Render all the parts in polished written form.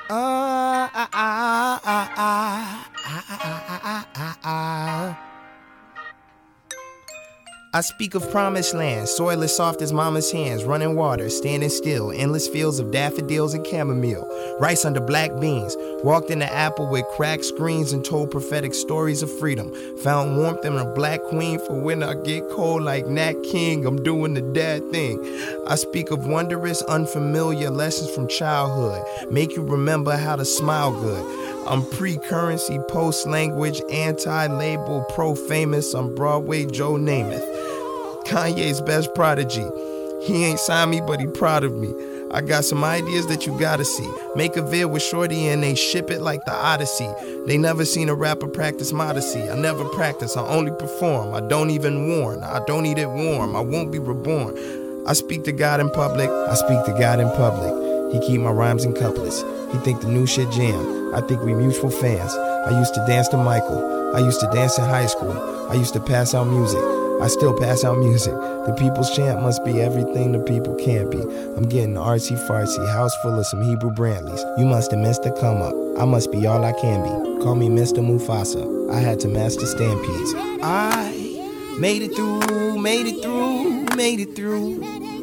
I speak of promised land, soil as soft as mama's hands, running water, standing still, endless fields of daffodils and chamomile, rice under black beans, walked in the apple with cracked screens and told prophetic stories of freedom, found warmth in a black queen for when I get cold like Nat King, I'm doing the dad thing. I speak of wondrous, unfamiliar lessons from childhood, make you remember how to smile good. I'm pre-currency, post-language, anti-label, pro-famous, I'm Broadway Joe Namath. Kanye's best prodigy. He ain't signed me, but he proud of me. I got some ideas that you gotta see. Make a vid with Shorty and they ship it like the Odyssey. They never seen a rapper practice modesty. I never practice, I only perform. I don't even warn, I don't eat it warm. I won't be reborn. I speak to God in public, I speak to God in public. He keep my rhymes in couplets. He think the new shit jam. I think we mutual fans. I used to dance to Michael. I used to dance in high school. I used to pass out music. I still pass out music. The people's chant must be everything the people can't be. I'm getting artsy-fartsy, house full of some Hebrew Brantleys. You must have missed the come up. I must be all I can be. Call me Mr. Mufasa. I had to master stampedes. I made it through, made it through, made it through.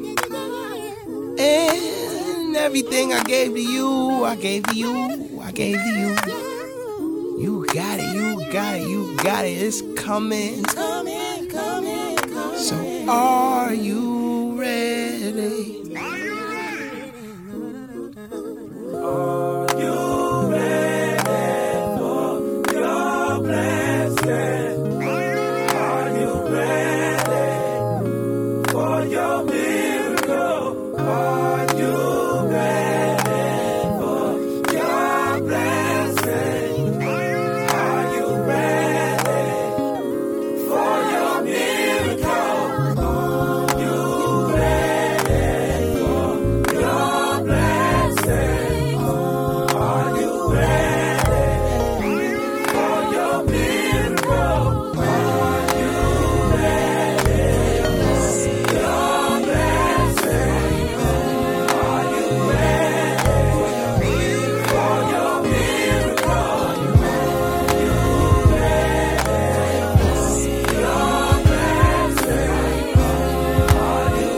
And everything I gave to you, I gave to you, I gave to you. You got it, you got it, you got it. It's coming. So are you ready? Are you ready for your blessing? Are you ready for your miracle? Are you ready for your blessing? Are you ready for your miracle? Are you ready for your blessing? Are you ready for your miracle? Are you ready for your blessing? Are you ready for your miracle? Are you ready for your blessing? Are you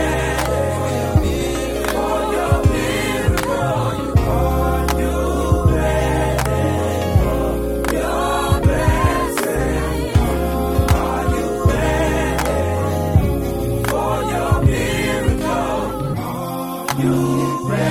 ready for your miracle? Are you ready for your blessing? Are you ready for your miracle? Are you ready?